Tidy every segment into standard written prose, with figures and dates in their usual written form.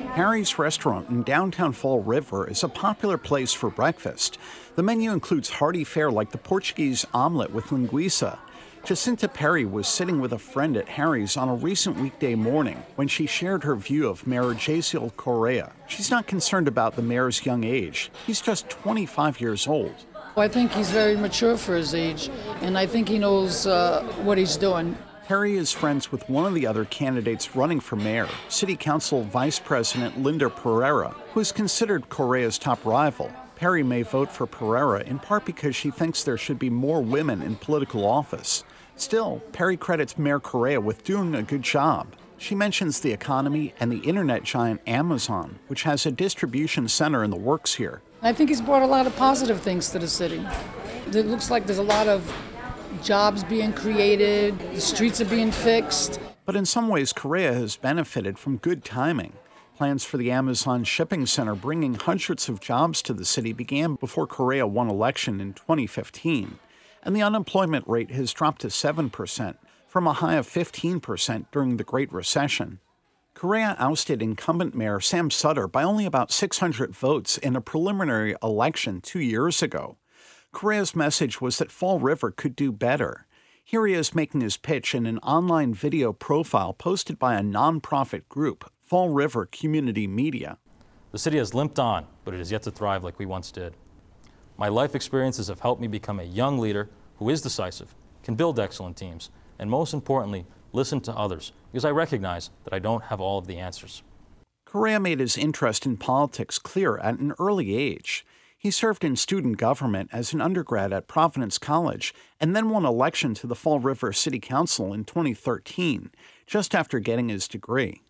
Harry's Restaurant in downtown Fall River is a popular place for breakfast. The menu includes hearty fare like the Portuguese omelet with linguiça. Jacinta Perry was sitting with a friend at Harry's on a recent weekday morning when she shared her view of Mayor Jaciel Correa. She's not concerned about the mayor's young age. He's just 25 years old. I think he's very mature for his age, and I think he knows what he's doing. Perry is friends with one of the other candidates running for mayor, City Council Vice President Linda Pereira, who is considered Correa's top rival. Perry may vote for Pereira in part because she thinks there should be more women in political office. Still, Perry credits Mayor Correa with doing a good job. She mentions the economy and the internet giant Amazon, which has a distribution center in the works here. I think he's brought a lot of positive things to the city. It looks like there's a lot of jobs being created, the streets are being fixed. But in some ways, Correa has benefited from good timing. Plans for the Amazon shipping center bringing hundreds of jobs to the city began before Correa won election in 2015. And the unemployment rate has dropped to 7%, from a high of 15% during the Great Recession. Correa ousted incumbent Mayor Sam Sutter by only about 600 votes in a preliminary election 2 years ago. Correa's message was that Fall River could do better. Here he is making his pitch in an online video profile posted by a nonprofit group, Fall River Community Media. The city has limped on, but it has yet to thrive like we once did. My life experiences have helped me become a young leader who is decisive, can build excellent teams, and most importantly, listen to others, because I recognize that I don't have all of the answers. Correa made his interest in politics clear at an early age. He served in student government as an undergrad at Providence College and then won election to the Fall River City Council in 2013, just after getting his degree.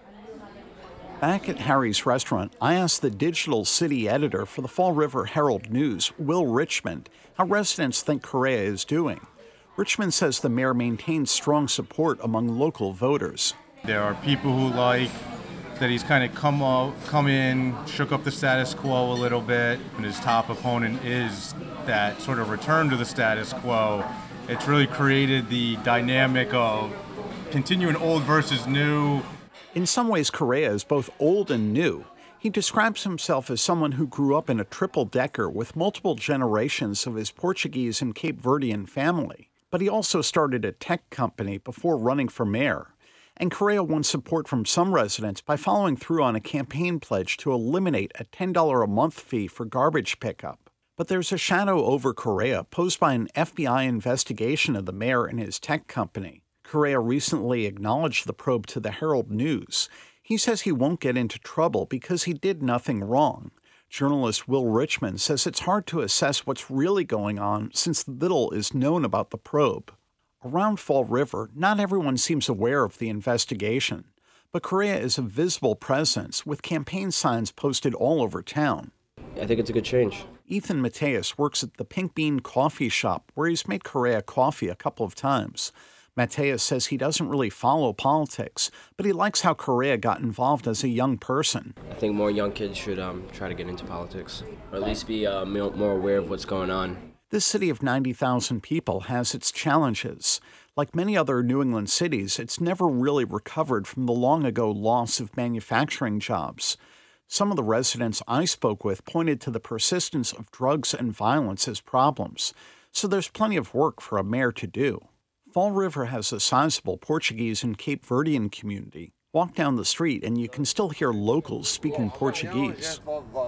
Back at Harry's Restaurant, I asked the digital city editor for the Fall River Herald News, Will Richmond, how residents think Correa is doing. Richmond says the mayor maintains strong support among local voters. There are people who like that he's kind of come in, shook up the status quo a little bit, and his top opponent is that sort of return to the status quo. It's really created the dynamic of continuing old versus new. In some ways, Correa is both old and new. He describes himself as someone who grew up in a triple-decker with multiple generations of his Portuguese and Cape Verdean family. But he also started a tech company before running for mayor. And Correa won support from some residents by following through on a campaign pledge to eliminate a $10 a month fee for garbage pickup. But there's a shadow over Correa posed by an FBI investigation of the mayor and his tech company. Correa recently acknowledged the probe to the Herald News. He says he won't get into trouble because he did nothing wrong. Journalist Will Richmond says it's hard to assess what's really going on since little is known about the probe. Around Fall River, not everyone seems aware of the investigation, but Correa is a visible presence with campaign signs posted all over town. I think it's a good change. Ethan Mateus works at the Pink Bean Coffee Shop, where he's made Correa coffee a couple of times. Mateus says he doesn't really follow politics, but he likes how Correa got involved as a young person. I think more young kids should try to get into politics, or at least be more aware of what's going on. This city of 90,000 people has its challenges. Like many other New England cities, it's never really recovered from the long-ago loss of manufacturing jobs. Some of the residents I spoke with pointed to the persistence of drugs and violence as problems, so there's plenty of work for a mayor to do. Fall River has a sizable Portuguese and Cape Verdean community. Walk down the street and you can still hear locals speaking Portuguese.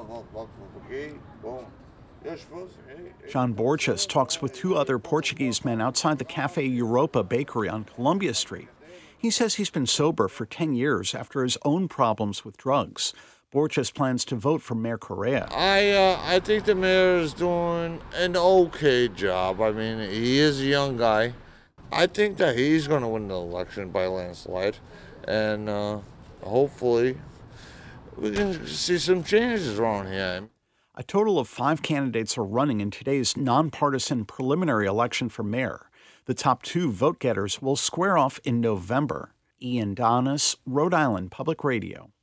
John Borges talks with two other Portuguese men outside the Cafe Europa bakery on Columbia Street. He says he's been sober for 10 years after his own problems with drugs. Borges plans to vote for Mayor Correa. I think the mayor is doing an okay job. I mean, he is a young guy. I think that he's going to win the election by a landslide. And hopefully we can see some changes around here. A total of 5 candidates are running in today's nonpartisan preliminary election for mayor. The top 2 vote-getters will square off in November. Ian Donis, Rhode Island Public Radio.